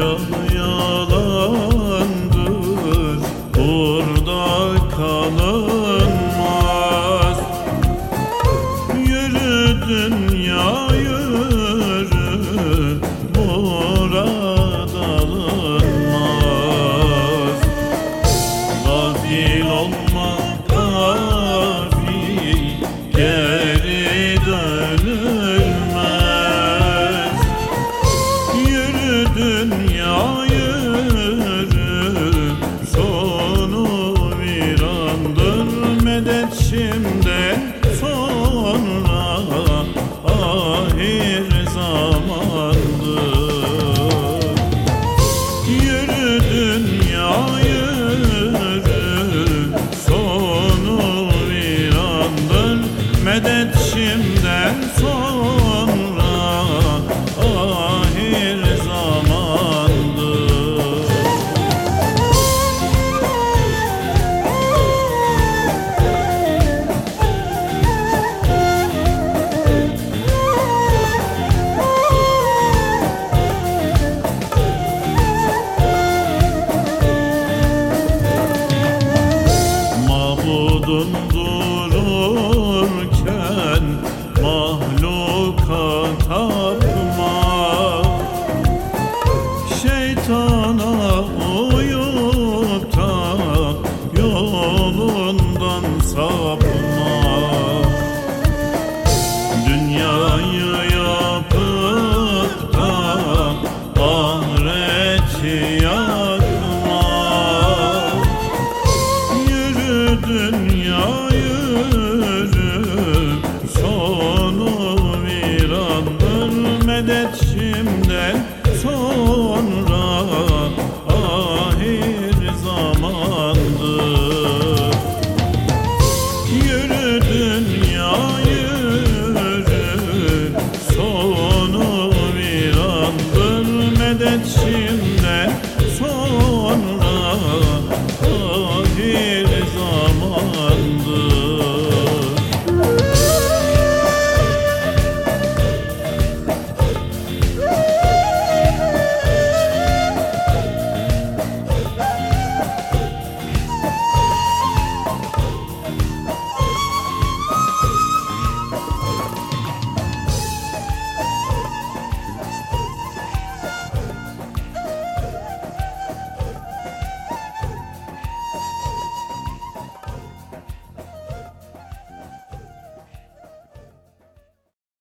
yalandır, burada kalınmaz. Yürü dünya yürü, burada alınmaz. Gafil olma gafil, geri dönülmez. Yürü dünya yürü, sonu virandır. Medet şimdiden sonra ahir zamandır. Yürü dünya yürü, sonu virandır. Medet şimdiden sonra ahir zamandır. Mabudun dururken mahluka tapma, şeytana uyup da yolundan sapma. Dünyayı yapıp da ahireti yakma. Yürü dünya yürü, sonu virandır. Medet şimdiden sonra ahir zamandır. Yürü dünya yürü, sonu virandır. Medet şimdiden